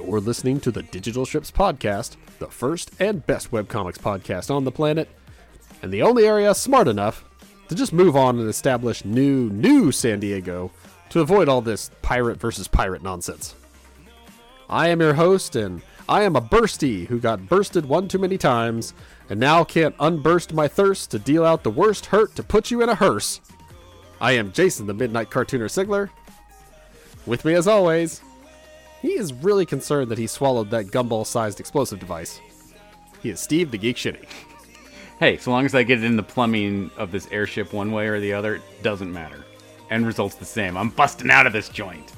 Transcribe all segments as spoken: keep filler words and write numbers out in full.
You're listening to the Digital Strips Podcast, the first and best webcomics podcast on the planet, and the only area smart enough to just move on and establish new, new San Diego to avoid all this pirate versus pirate nonsense. I am your host, and I am a bursty who got bursted one too many times, and now can't unburst my thirst to deal out the worst hurt to put you in a hearse. I am Jason, the Midnight Cartooner Sigler. With me as always, he is really concerned that he swallowed that gumball-sized explosive device. He is Steve, the Geek Shitty. Hey, so long as I get it in the plumbing of this airship one way or the other, it doesn't matter. End result's the same. I'm busting out of this joint.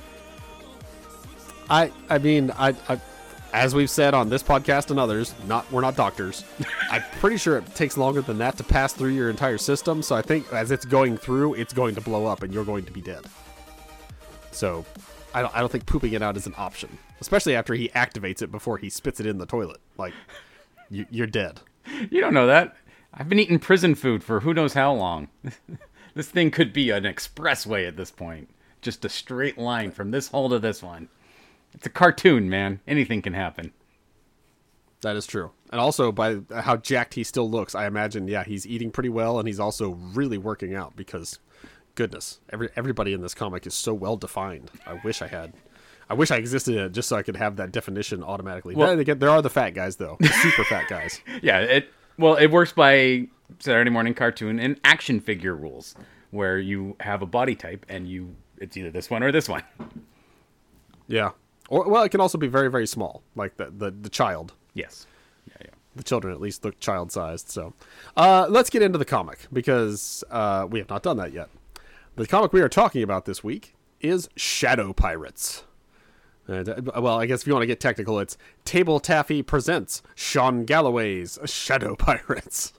I I mean, I, I as we've said on this podcast and others, not we're not doctors. I'm pretty sure it takes longer than that to pass through your entire system, so I think as it's going through, it's going to blow up and you're going to be dead. So, I don't, I don't think pooping it out is an option, especially after he activates it before he spits it in the toilet. Like, you, you're dead. You don't know that. I've been eating prison food for who knows how long. This thing could be an expressway at this point. Just a straight line from this hole to this one. It's a cartoon, man. Anything can happen. That is true. And also, by how jacked he still looks, I imagine, yeah, he's eating pretty well, and he's also really working out because... Goodness, every everybody in this comic is so well defined. I wish I had, I wish I existed in it just so I could have that definition automatically. Well, then again, there are the fat guys though, the super fat guys. Yeah, it well, it works by Saturday morning cartoon and action figure rules, where you have a body type and you it's either this one or this one. Yeah, or well, it can also be very very small, like the the, the child. Yes. Yeah, yeah. The children at least look child sized. So, uh, let's get into the comic because uh, we have not done that yet. The comic we are talking about this week is Shadow Pirates. And, uh, well, I guess if you want to get technical, it's Table Taffy presents Sean Galloway's Shadow Pirates.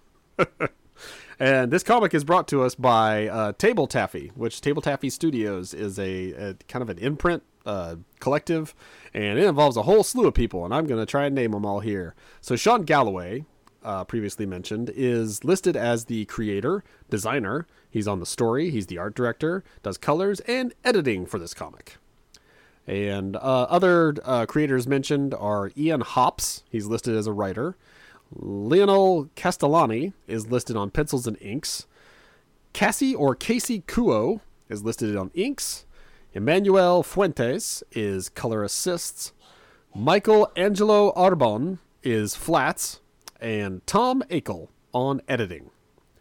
And this comic is brought to us by uh, Table Taffy, which Table Taffy Studios is a, a kind of an imprint uh, collective, and it involves a whole slew of people, and I'm going to try and name them all here. So Sean Galloway, uh, previously mentioned, is listed as the creator, designer. He's on the story, he's the art director, does colors and editing for this comic. And uh, other uh, creators mentioned are Ian Hops, he's listed as a writer. Lionel Castellani is listed on pencils and inks. Cassie or Casey Kuo is listed on inks. Emmanuel Fuentes is color assists. Michael Angelo Arbon is flats. And Tom Akel on editing.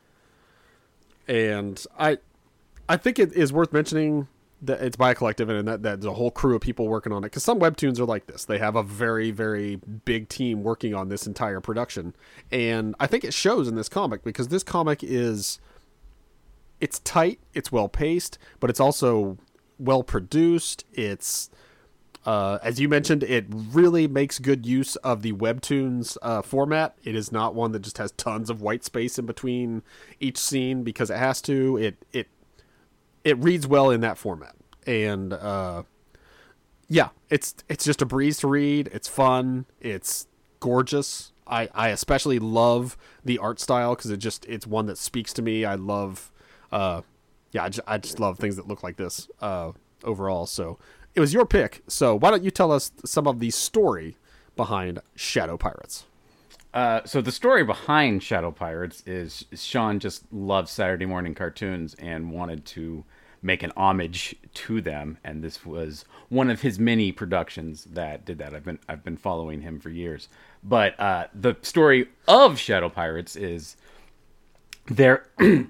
And I I think it is worth mentioning that it's by a collective and that, that there's a whole crew of people working on it. Because some webtoons are like this. They have a very, very big team working on this entire production. And I think it shows in this comic because this comic is... It's tight, it's well-paced, but it's also well-produced. It's... Uh, as you mentioned, it really makes good use of the webtoons uh, format. It is not one that just has tons of white space in between each scene because it has to. It it it reads well in that format, and uh, yeah, it's it's just a breeze to read. It's fun. It's gorgeous. I, I especially love the art style because it just it's one that speaks to me. I love, uh, yeah, I just, I just love things that look like this uh, overall. So. It was your pick, so why don't you tell us some of the story behind Shadow Pirates? Uh, so the story behind Shadow Pirates is Sean just loves Saturday morning cartoons and wanted to make an homage to them, and this was one of his many productions that did that. I've been I've been following him for years. But uh, the story of Shadow Pirates is there.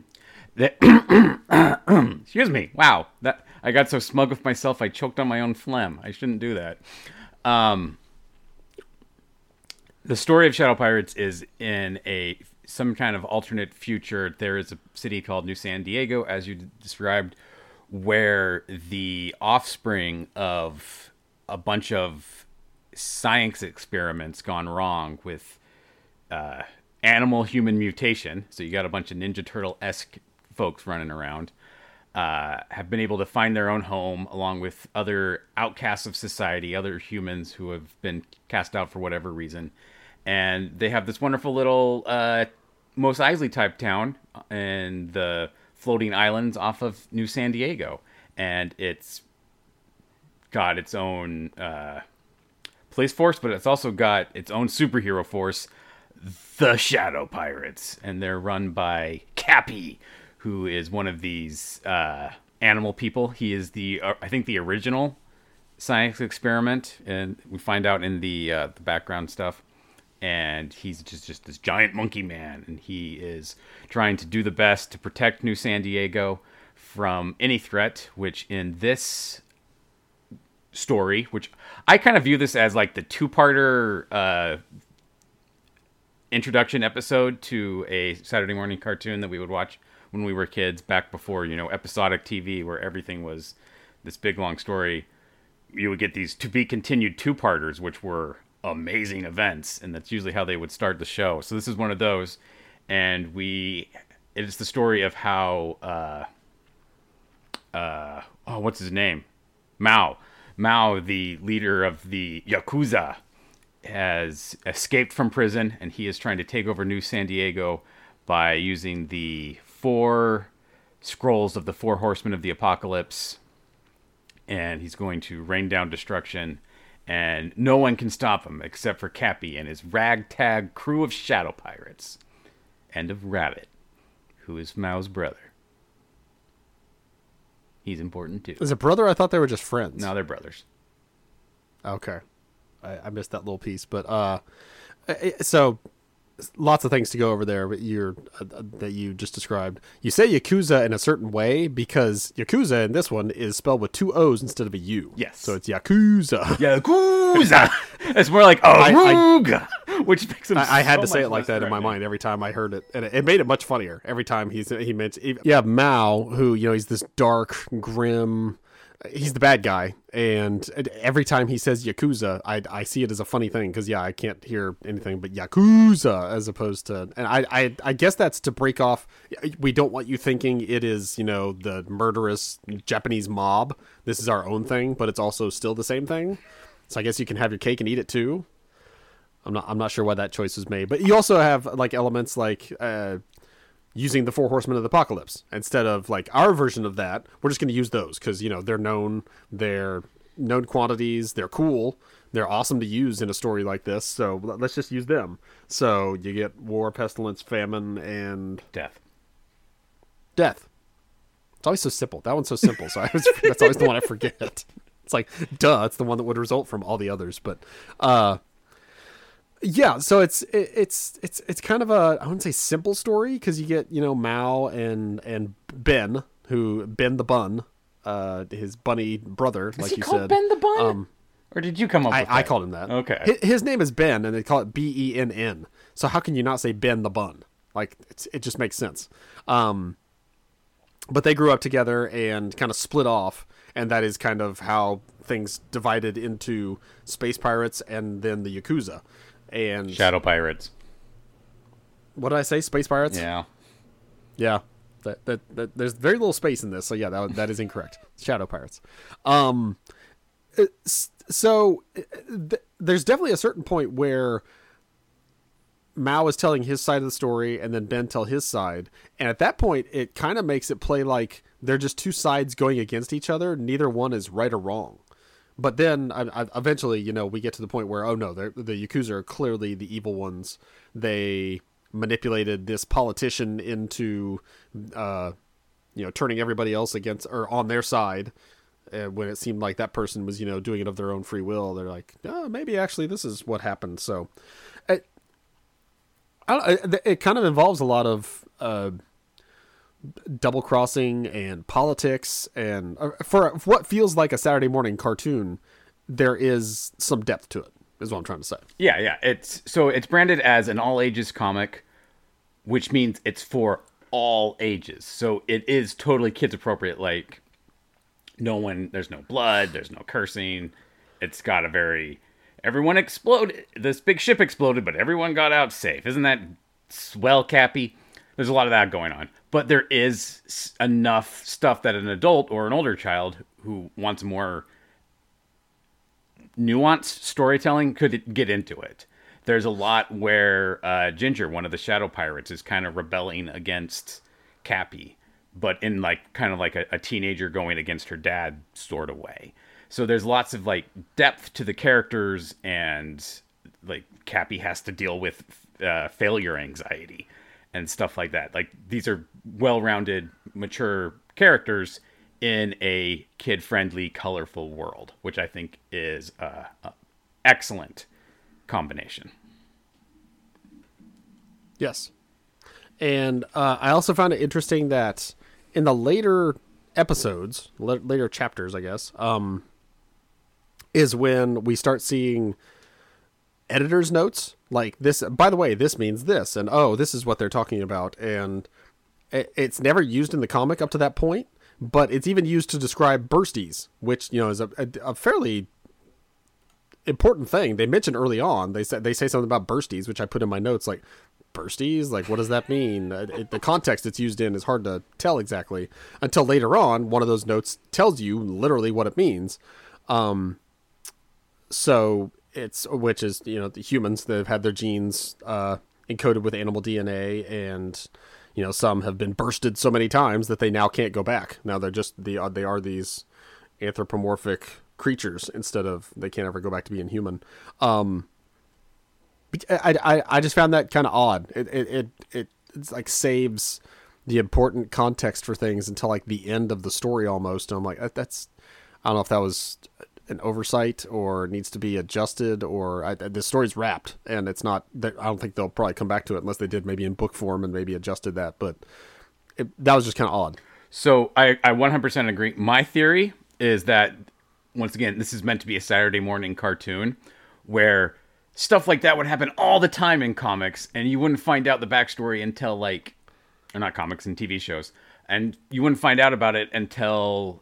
Excuse me. Wow, that. I got so smug with myself, I choked on my own phlegm. I shouldn't do that. Um, the story of Shadow Pirates is in a some kind of alternate future. There is a city called New San Diego, as you described, where the offspring of a bunch of science experiments gone wrong with uh, animal-human mutation. So you got a bunch of Ninja Turtle-esque folks running around. Uh, have been able to find their own home along with other outcasts of society, other humans who have been cast out for whatever reason. And they have this wonderful little uh, Mos Eisley type town in the floating islands off of New San Diego. And it's got its own uh, police force, but it's also got its own superhero force, the Shadow Pirates, and they're run by Cappy, who is one of these uh, animal people. He is the, uh, I think, the original science experiment, and we find out in the uh, the background stuff. And he's just just this giant monkey man, and he is trying to do the best to protect New San Diego from any threat. Which in this story, which I kind of view this as like the two-parter uh, introduction episode to a Saturday morning cartoon that we would watch when we were kids, back before, you know, episodic T V, where everything was this big long story. You would get these to be continued two-parters, which were amazing events, and that's usually how they would start the show. So this is one of those, and we it is the story of how uh uh oh what's his name Mao Mao, the leader of the Yakuza, has escaped from prison, and he is trying to take over New San Diego by using the four scrolls of the four horsemen of the apocalypse, and he's going to rain down destruction. And no one can stop him except for Cappy and his ragtag crew of shadow pirates. And of Rabbit, who is Mao's brother. He's important too. Is it brother? I thought they were just friends. No, they're brothers. Okay. I, I missed that little piece. But, uh, so lots of things to go over there but you're, uh, that you just described. You say Yakuza in a certain way because Yakuza in this one is spelled with two O's instead of a U. Yes. So it's Yakuza. Yakuza! It's more like Aruga, which makes him I, I had so to say much it like less that in my threatening. mind every time I heard it. And it, it made it much funnier every time he's, he mentioned. Yeah, Mao, who, you know, he's this dark, grim... He's the bad guy, and every time he says Yakuza, I, I see it as a funny thing, because, yeah, I can't hear anything but Yakuza, as opposed to... And I, I, I guess that's to break off... We don't want you thinking it is, you know, the murderous Japanese mob. This is our own thing, but it's also still the same thing. So I guess you can have your cake and eat it, too. I'm not I'm not sure why that choice was made. But you also have, like, elements like... Uh, using the four horsemen of the apocalypse instead of like our version of that. We're just going to use those because, you know, they're known, they're known quantities, they're cool, they're awesome to use in a story like this. So let's just use them. So you get war, pestilence, famine, and Death. Death. It's always so simple. That one's so simple. So I was, that's always the one I forget. It's like, duh, it's the one that would result from all the others. But, uh, yeah, so it's it, it's it's it's kind of a, I wouldn't say simple story, because you get, you know, Mao and and Ben, who Ben the Bun, uh, his bunny brother, Is like he you called said. Ben the Bun? Um, or did you come up I, with that? I called him that. Okay. His, his name is Ben, and they call it B E N N. So how can you not say Ben the Bun? Like, it's, it just makes sense. Um, but they grew up together and kind of split off, and that is kind of how things divided into space pirates and then the Yakuza. And Shadow Pirates. What did I say? Space pirates? Yeah. Yeah. That, that, that there's very little space in this, so yeah, that that is incorrect. Shadow pirates. Um. So th- there's definitely a certain point where Mao is telling his side of the story, and then Ben tell his side, and at that point, it kind of makes it play like they're just two sides going against each other. Neither one is right or wrong. But then I, I, eventually, you know, we get to the point where, oh no, the Yakuza are clearly the evil ones. They manipulated this politician into, uh, you know, turning everybody else against or on their side. Uh, when it seemed like that person was, you know, doing it of their own free will. They're like, oh, maybe actually this is what happened. So it, I don't, it, it kind of involves a lot of uh, double crossing and politics, and uh, for, for what feels like a Saturday morning cartoon, there is some depth to it, is what I'm trying to say. Yeah, yeah. It's so it's branded as an all ages comic, which means it's for all ages. So it is totally kids appropriate. Like, no one, there's no blood, there's no cursing. It's got a very, everyone exploded. This big ship exploded, but everyone got out safe. Isn't that swell, Cappy? There's a lot of that going on. But there is enough stuff that an adult or an older child who wants more nuanced storytelling could get into it. There's a lot where uh, Ginger, one of the Shadow Pirates, is kind of rebelling against Cappy, but in like kind of like a, a teenager going against her dad sort of way. So there's lots of like depth to the characters, and like Cappy has to deal with uh, failure anxiety and stuff like that. Like these are well-rounded, mature characters in a kid-friendly, colorful world, which I think is uh, an excellent combination. Yes. And uh, I also found it interesting that in the later episodes, la- later chapters, I guess, um, is when we start seeing editor's notes. Like this, by the way, this means this, and oh, this is what they're talking about. And it, it's never used in the comic up to that point, but it's even used to describe bursties, which, you know, is a, a, a fairly important thing. They mentioned early on, they said, they say something about bursties, which I put in my notes, like, bursties? Like, what does that mean? It, the context it's used in is hard to tell exactly until later on. One of those notes tells you literally what it means. Um, so it's, which is, you know, the humans that have had their genes uh, encoded with animal D N A, and, you know, some have been bursted so many times that they now can't go back. Now they're just, the they are these anthropomorphic creatures instead of, they can't ever go back to being human. Um, I, I, I just found that kind of odd. It, it, it, it it's like saves the important context for things until like the end of the story almost. And I'm like, that's, I don't know if that was an oversight or needs to be adjusted, or I, the story's wrapped and it's not, I don't think they'll probably come back to it unless they did maybe in book form and maybe adjusted that. But it, that was just kind of odd. So I, I one hundred percent agree. My theory is that, once again, this is meant to be a Saturday morning cartoon where stuff like that would happen all the time in comics, and you wouldn't find out the backstory until, like, or not comics, and T V shows, and you wouldn't find out about it until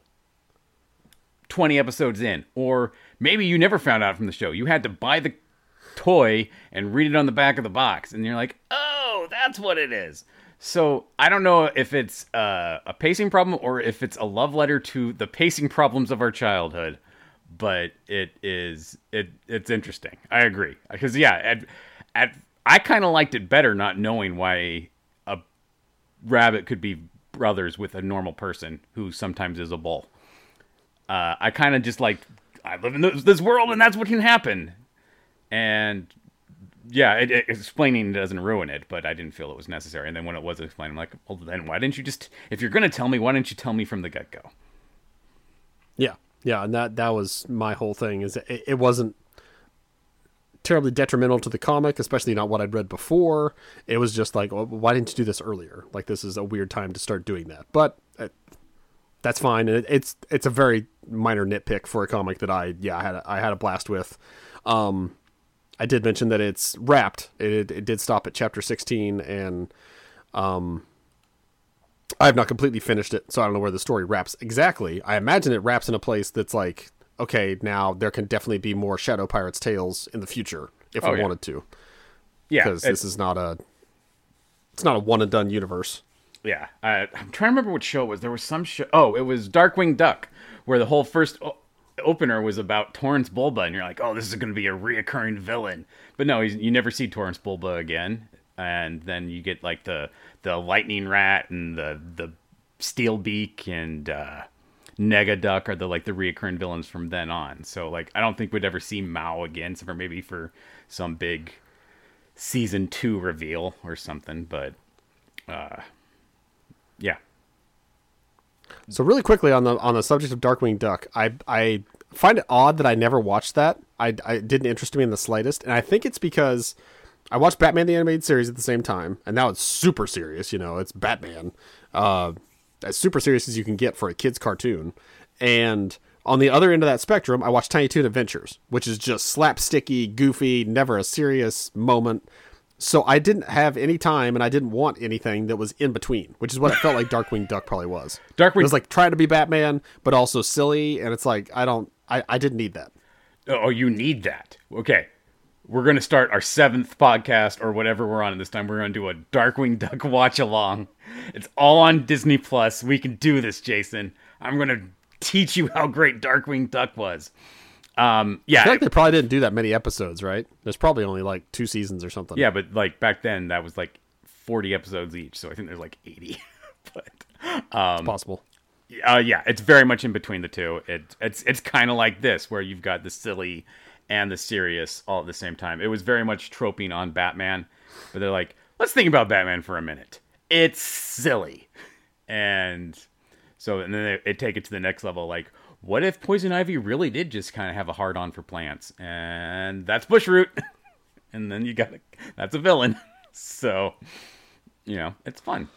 twenty episodes in, or maybe you never found out from the show. You had to buy the toy and read it on the back of the box, and you're like, oh, that's what it is. So I don't know if it's uh, a pacing problem or if it's a love letter to the pacing problems of our childhood. But it is it it's interesting. I agree, because yeah, at, at I kind of liked it better not knowing why a rabbit could be brothers with a normal person who sometimes is a bull. Uh, I kind of just like, I live in this, this world and that's what can happen. And yeah, it, it, explaining doesn't ruin it, but I didn't feel it was necessary. And then when it was explained, I'm like, well, then why didn't you just, if you're gonna tell me, why didn't you tell me from the get go? Yeah. Yeah, and that, that was my whole thing, is it, it wasn't terribly detrimental to the comic, especially not what I'd read before. It was just like, well, why didn't you do this earlier? Like, this is a weird time to start doing that. But it, that's fine. And it, it's it's a very minor nitpick for a comic that I, yeah, I had a, I had a blast with. Um, I did mention that it's wrapped. It, it did stop at chapter sixteen, and um, I have not completely finished it, so I don't know where the story wraps exactly. I imagine it wraps in a place that's like, okay, now there can definitely be more Shadow Pirates tales in the future if oh, we yeah. wanted to. Yeah, because this is not a, it's not a one and done universe. Yeah, I, I'm trying to remember what show it was. There was some show. Oh, it was Darkwing Duck, where the whole first o- opener was about Torrance Bulba, and you're like, oh, this is going to be a reoccurring villain. But no, he's, you never see Torrance Bulba again. And then you get like the the lightning rat and the the steelbeak and uh, Negaduck are the like the reoccurring villains from then on. So like I don't think we'd ever see Mao again, except for maybe for some big season two reveal or something. But uh, yeah. So really quickly on the on the subject of Darkwing Duck, I I find it odd that I never watched that. I, I it didn't interest me in the slightest, and I think it's because I watched Batman the Animated Series at the same time, and now it's super serious. You know, it's Batman, uh, as super serious as you can get for a kid's cartoon. And on the other end of that spectrum, I watched Tiny Toon Adventures, which is just slapsticky, goofy, never a serious moment. So I didn't have any time, and I didn't want anything that was in between, which is what it felt like Darkwing Duck probably was. Darkwing It was like trying to be Batman, but also silly, and it's like I don't, I, I didn't need that. Oh, you need that. Okay. We're going to start our seventh podcast or whatever we're on this time. We're going to do a Darkwing Duck watch along. It's all on Disney Plus. We can do this, Jason. I'm going to teach you how great Darkwing Duck was. Um, yeah. I feel like they probably didn't do that many episodes, right? There's probably only like two seasons or something. Yeah, but like back then that was like forty episodes each. So I think there's like eighty. but um, it's possible. Uh, yeah, it's very much in between the two. It, it's it's kind of like this, where you've got the silly and the serious all at the same time. It was very much troping on Batman, but they're like, let's think about Batman for a minute. It's silly, and so and then they, they take it to the next level. Like, what if Poison Ivy really did just kind of have a hard on for plants, and that's Bushroot, and then you got a, that's a villain. So, you know, it's fun.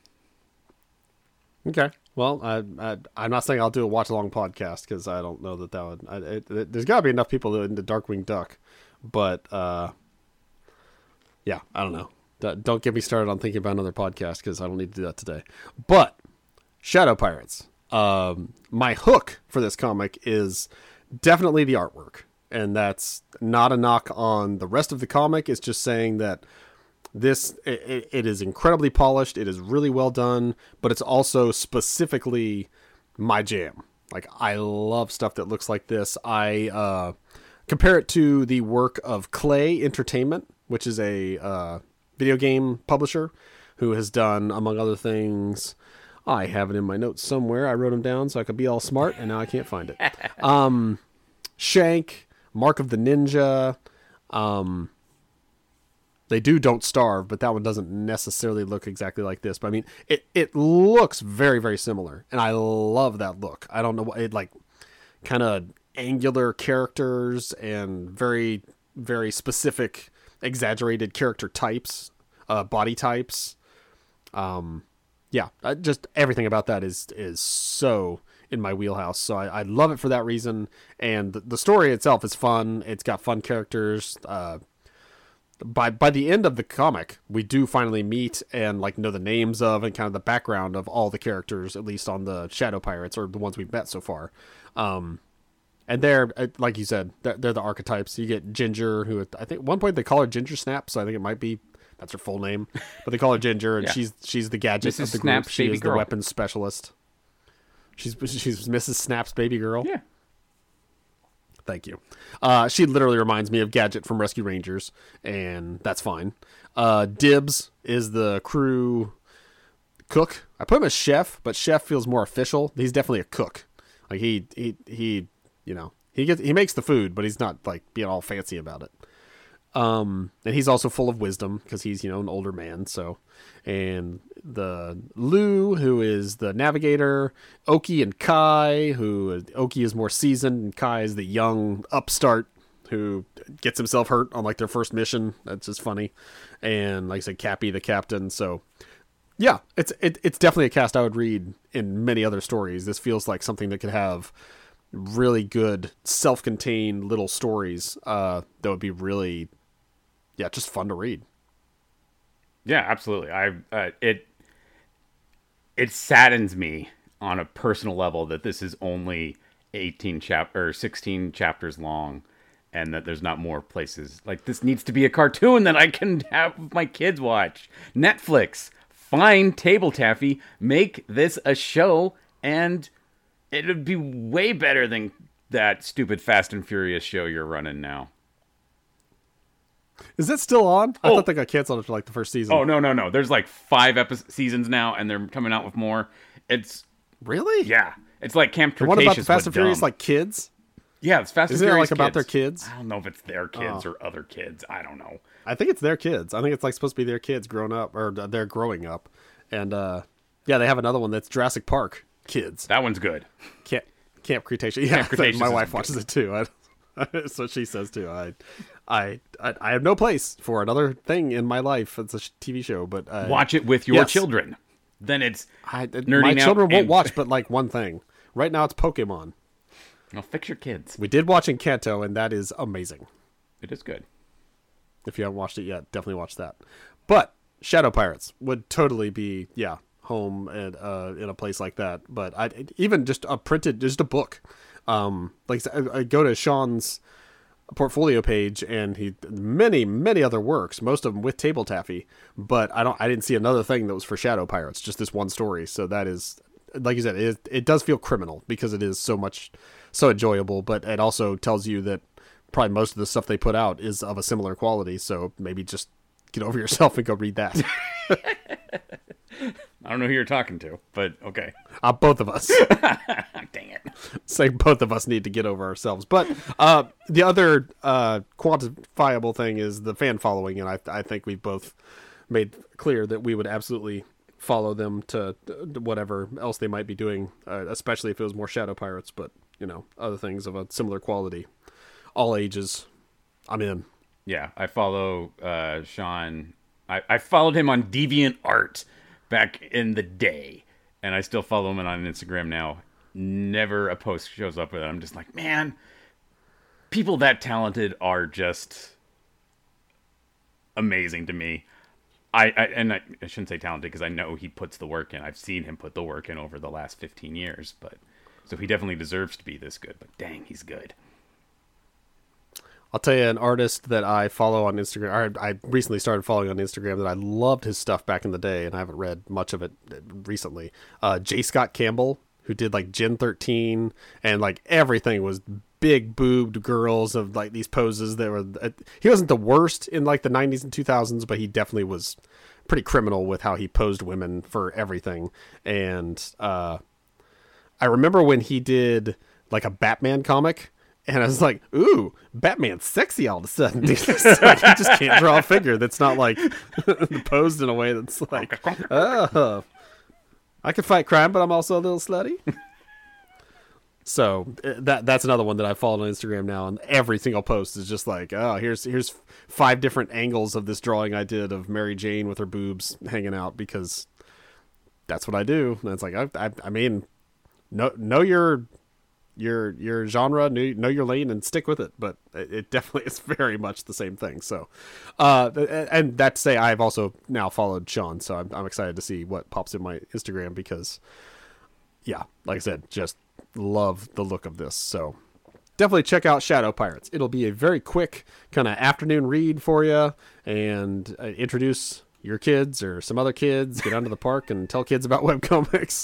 Okay. Well, I, I, I'm not saying I'll do a watch along podcast because I don't know that that would. I, it, it, there's got to be enough people into Darkwing Duck, but uh, yeah, I don't know. That, don't get me started on thinking about another podcast because I don't need to do that today. But Shadow Pirates. Um, my hook for this comic is definitely the artwork, and that's not a knock on the rest of the comic. It's just saying that. This it, it is incredibly polished. It is really well done, but it's also specifically my jam. Like, I love stuff that looks like this. I uh, compare it to the work of Clay Entertainment, which is a uh, video game publisher who has done, among other things, I have it in my notes somewhere. I wrote them down so I could be all smart, and now I can't find it. Um, Shank, Mark of the Ninja. Um, They do Don't Starve, but that one doesn't necessarily look exactly like this. But I mean, it, it looks very, very similar. And I love that look. I don't know what it like kind of angular characters and very, very specific, exaggerated character types, uh, body types. Um, yeah, I, just everything about that is, is so in my wheelhouse. So I, I love it for that reason. And the, the story itself is fun. It's got fun characters, uh, By by the end of the comic, we do finally meet and like know the names of and kind of the background of all the characters, at least on the Shadow Pirates, or the ones we've met so far. Um, and they're, like you said, they're, they're the archetypes. You get Ginger, who I think at one point they call her Ginger Snap, so I think it might be that's her full name, but they call her Ginger, and yeah. she's she's the gadget Missus of the group. Snap's she baby is girl. the weapons specialist. She's she's Missus Snap's baby girl. Yeah. Thank you. Uh, she literally reminds me of Gadget from Rescue Rangers, and that's fine. Uh, Dibs is the crew cook. I put him as chef, but chef feels more official. He's definitely a cook. Like he, he, he, you know, he gets, he makes the food, but he's not like being all fancy about it. Um, and he's also full of wisdom because he's, you know, an older man. So, and the Lou, who is the navigator, Oki and Kai, who Oki is more seasoned and Kai is the young upstart who gets himself hurt on like their first mission. That's just funny. And like I said, Cappy, the captain. So yeah, it's, it, it's definitely a cast I would read in many other stories. This feels like something that could have really good self-contained little stories, uh, that would be really, yeah, just fun to read. Yeah, absolutely. I uh, it it saddens me on a personal level that this is only eighteen chap or sixteen chapters long, and that there's not more places. Like, this needs to be a cartoon that I can have my kids watch. Netflix, find Table Taffy, make this a show, and it would be way better than that stupid Fast and Furious show you're running now. Is that still on? I Oh. thought they got canceled after like the first season. Oh, no, no, no. There's like five episodes, seasons now, and they're coming out with more. It's, really? yeah. It's like Camp And what about the Cretaceous, Fast but and Furious, dumb. like kids? Yeah, it's Fast and Isn't it Furious like about kids. their kids? I don't know if it's their kids Oh. or other kids. I don't know. I think it's their kids. I think it's like supposed to be their kids grown up, or they're growing up. And uh, yeah, they have another one that's Jurassic Park kids. That one's good. Camp, Camp Cretaceous. Yeah, Camp Cretaceous my is wife good. watches it too. I, so she says too. I, I, I, I have no place for another thing in my life. It's a sh- T V show, but uh, Watch it with your yes. children. Then it's I, nerding my out children won't and- watch, but like one thing. Right now, it's Pokemon. Well, fix your kids. We did watch Encanto, and that is amazing. It is good. If you haven't watched it yet, definitely watch that. But Shadow Pirates would totally be, yeah, home and uh, in a place like that. But I even just a printed, just a book. Um, like I, I go to Sean's portfolio page, and he many many other works, most of them with Table Taffy. But I don't, I didn't see another thing that was for Shadow Pirates. Just this one story. So that is, like you said, it it does feel criminal because it is so much, so enjoyable. But it also tells you that probably most of the stuff they put out is of a similar quality. So maybe just get over yourself and go read that. I don't know who you're talking to, but okay. Uh, both of us. Dang it. Say both of us need to get over ourselves. But uh, the other uh, quantifiable thing is the fan following, and I, I think we've both made clear that we would absolutely follow them to whatever else they might be doing, uh, especially if it was more Shadow Pirates, but, you know, other things of a similar quality. All ages. I'm in. Yeah, I follow uh, Sean. I, I followed him on DeviantArt back in the day, and I still follow him on Instagram now. Never a post shows up with it. I'm just like, man, people that talented are just amazing to me. I, I and I, I shouldn't say talented because I know he puts the work in. I've seen him put the work in over the last fifteen years, but so he definitely deserves to be this good. But dang, he's good. I'll tell you an artist that I follow on Instagram. I recently started following on Instagram that I loved his stuff back in the day, and I haven't read much of it recently. Uh, J. Scott Campbell, who did like Gen thirteen, and like everything was big boobed girls of like these poses that were. Uh, he wasn't the worst in like the nineties and two thousands, but he definitely was pretty criminal with how he posed women for everything. And uh, I remember when he did like a Batman comic. And I was like, ooh, Batman's sexy all of a sudden. Dude. Like, he just can't draw a figure that's not like posed in a way that's like, oh, I can fight crime, but I'm also a little slutty. So that that's another one that I follow on Instagram now, and every single post is just like, oh, here's here's five different angles of this drawing I did of Mary Jane with her boobs hanging out because that's what I do. And it's like, I I, I mean, know know your. your your genre, know your lane, and stick with it. But it definitely is very much the same thing. So, uh, and that to say, I've also now followed Sean, so I'm, I'm excited to see what pops in my Instagram because, yeah, like I said, just love the look of this. So definitely check out Shadow Pirates. It'll be a very quick kind of afternoon read for you, and uh, introduce your kids or some other kids, get down to the park and tell kids about webcomics.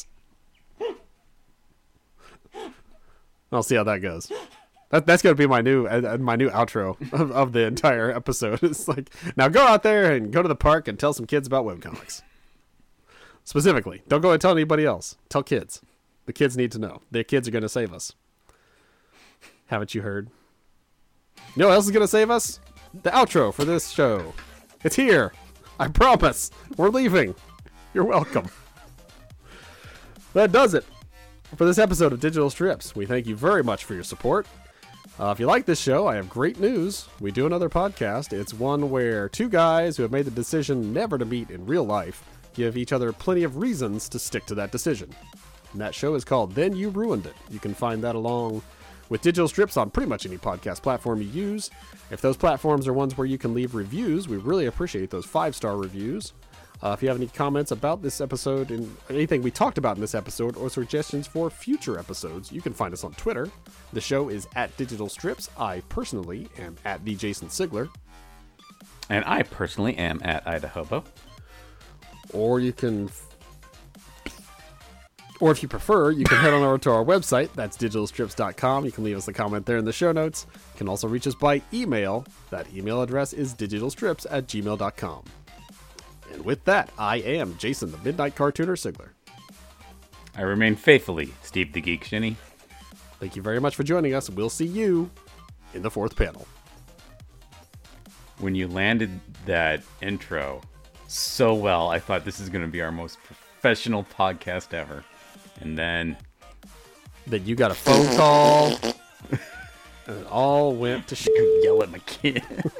I'll see how that goes. That, that's going to be my new uh, my new outro of, of the entire episode. It's like, now go out there and go to the park and tell some kids about webcomics. Specifically, don't go and tell anybody else. Tell kids. The kids need to know. Their kids are going to save us. Haven't you heard? You know what else is going to save us? The outro for this show. It's here. I promise. We're leaving. You're welcome. That does it for this episode of Digital Strips. We thank you very much for your support. Uh, if you like this show, I have great news. We do another podcast. It's one where two guys who have made the decision never to meet in real life give each other plenty of reasons to stick to that decision. And that show is called Then You Ruined It. You can find that along with Digital Strips on pretty much any podcast platform you use. If those platforms are ones where you can leave reviews, we really appreciate those five-star reviews. Uh, if you have any comments about this episode and anything we talked about in this episode or suggestions for future episodes, you can find us on Twitter. The show is at Digital Strips. I personally am at the Jason Sigler. And I personally am at Idahobo. Or you can, or if you prefer, you can head on over to our website. That's digital strips dot com. You can leave us a comment there in the show notes. You can also reach us by email. That email address is digitalstrips at gmail dot com. And with that, I am Jason, the Midnight Cartooner Sigler. I remain faithfully Steve the Geek Shinny. Thank you very much for joining us. We'll see you in the fourth panel. When you landed that intro so well, I thought this is going to be our most professional podcast ever. And then... Then you got a phone call, and it all went to shit. Yell at my kid.